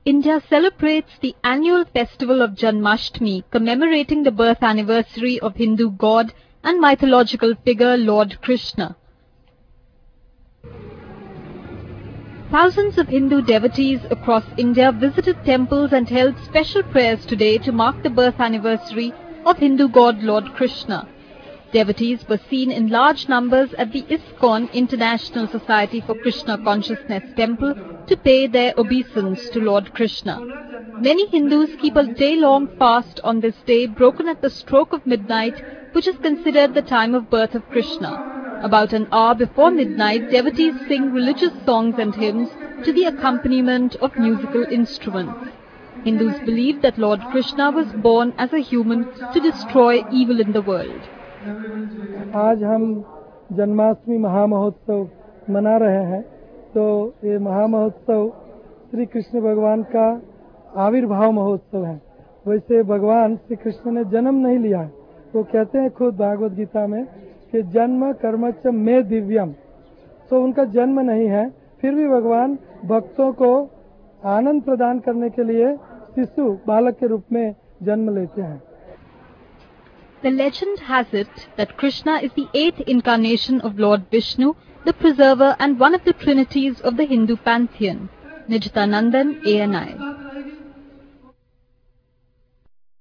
India celebrates the annual festival of Janmashtami, commemorating the birth anniversary of Hindu god and mythological figure Lord Krishna. Thousands of Hindu devotees across India visited temples and held special prayers today to mark the birth anniversary of Hindu god Lord Krishna. Devotees were seen in large numbers at the ISKCON International Society for Krishna Consciousness temple to pay their obeisance to Lord Krishna. Many Hindus keep a day-long fast on this day, broken at the stroke of midnight, which is considered the time of birth of Krishna. About an hour before midnight, devotees sing religious songs and hymns to the accompaniment of musical instruments. Hindus believe that Lord Krishna was born as a human to destroy evil in the world. आज हम जन्माष्टमी महामहोत्सव मना रहे हैं। तो ये महामहोत्सव श्री कृष्ण भगवान का आविर्भाव महोत्सव है। वैसे भगवान श्री कृष्ण ने जन्म नहीं लिया है। वो कहते हैं खुद भागवत गीता में कि जन्म कर्मच में दिव्यम। तो उनका जन्म नहीं है, फिर भी भगवान भक्तों को आनंद प्रदान करने के लिए शिशु बालक के रूप में जन्म लेते हैं। The legend has it that Krishna is the 8th incarnation of Lord Vishnu, the preserver and one of the trinities of the Hindu pantheon. Nijitha Nandan, ANI.